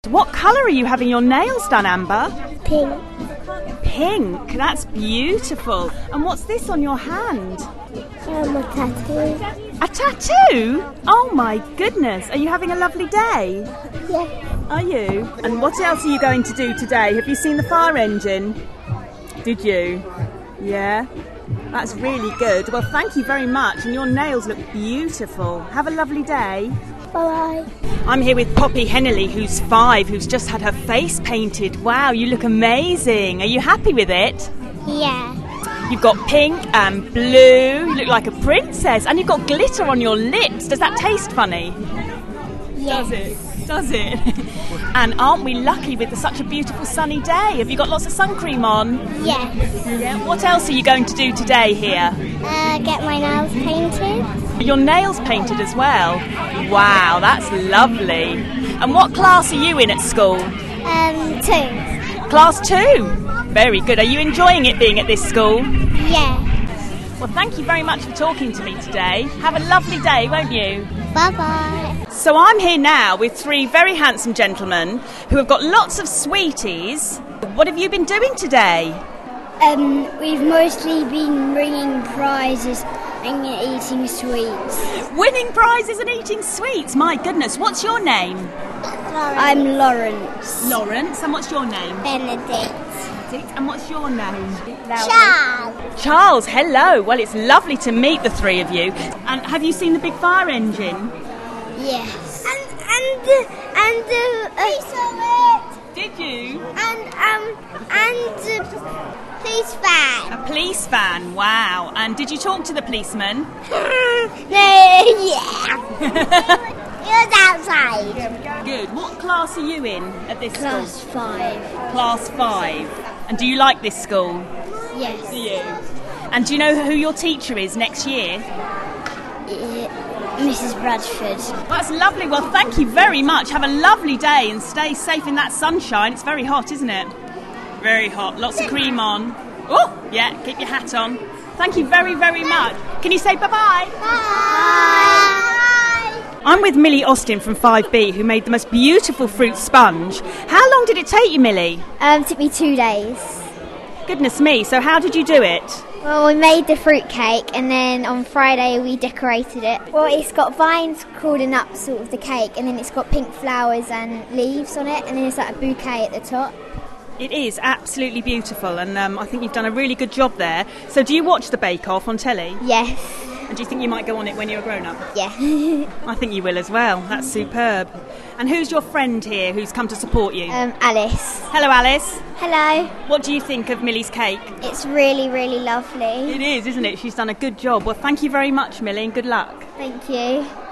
What colour are you having your nails done, Amber? Pink. Pink, that's beautiful. And what's this on your hand? A tattoo. A tattoo? Oh my goodness, are you having a lovely day? Yeah. Are you? And what else are you going to do today? Have you seen the fire engine? Did you? Yeah? That's really good. Well, thank you very much, and your nails look beautiful. Have a lovely day. Bye. I'm here with Poppy Hennelly, who's 5, who's just had her face painted. Wow, you look amazing. Are you happy with it? Yeah. You've got pink and blue. You look like a princess. And you've got glitter on your lips. Does that taste funny? Yes. Does it? Does it? And aren't we lucky with such a beautiful sunny day? Have you got lots of sun cream on? Yes. Yeah. What else are you going to do today here? Get my nails painted. Your nails painted as well? Wow, that's lovely. And what class are you in at school? 2. Class 2? Very good. Are you enjoying it being at this school? Yeah. Well, thank you very much for talking to me today. Have a lovely day, won't you? Bye-bye. So I'm here now with 3 very handsome gentlemen who have got lots of sweeties. What have you been doing today? We've mostly been bringing prizes and eating sweets. Winning prizes and eating sweets. My goodness, what's your name? I'm Lawrence. Lawrence. And what's your name? Benedict. And what's your name? Charles. Charles, hello. Well, it's lovely to meet the 3 of you. And have you seen the big fire engine? Yes. And Did you? police van. A police van, wow. And did you talk to the policeman? Yeah. He was outside. Good. What class are you in at this Class school? 5. Class 5. And do you like this school? Yes. Do you? And do you know who your teacher is next year? Mrs. Bradford. That's lovely. Well, thank you very much. Have a lovely day and stay safe in that sunshine. It's very hot, isn't it? Very hot. Lots of cream on. Oh, yeah, keep your hat on. Thank you very, very much. Can you say bye-bye? Bye. I'm with Millie Austin from 5B, who made the most beautiful fruit sponge. How long did it take you, Millie? It took me 2 days. Goodness me. So how did you do it? Well, we made the fruit cake and then on Friday we decorated it. Well, it's got vines crawling up sort of the cake and then it's got pink flowers and leaves on it and then it's like a bouquet at the top. It is absolutely beautiful, and I think you've done a really good job there. So do you watch the Bake Off on telly? Yes. And do you think you might go on it when you're a grown-up? Yeah. I think you will as well. That's superb. And who's your friend here who's come to support you? Alice. Hello, Alice. Hello. What do you think of Millie's cake? It's really, really lovely. It is, isn't it? She's done a good job. Well, thank you very much, Millie, and good luck. Thank you.